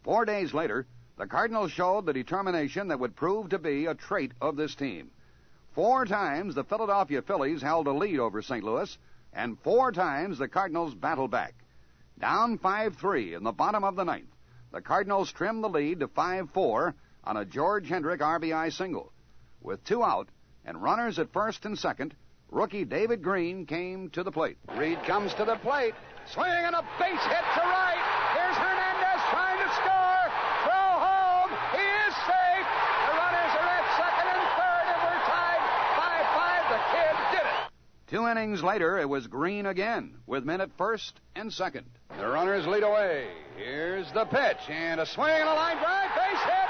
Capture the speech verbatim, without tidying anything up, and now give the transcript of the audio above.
Four days later, the Cardinals showed the determination that would prove to be a trait of this team. Four times the Philadelphia Phillies held a lead over Saint Louis, and four times the Cardinals battled back. Down five three in the bottom of the ninth, the Cardinals trimmed the lead to five four on a George Hendrick R B I single. With two out and runners at first and second, rookie David Green came to the plate. Reed comes to the plate, swinging and a base hit to right. Here's Hernandez trying to score. Throw home. He is safe. The runners are at second and third, and we're tied five five. The kid did it. Two innings later, it was Green again, with men at first and second. The runners lead away. Here's the pitch, and a swing and a line drive, base hit.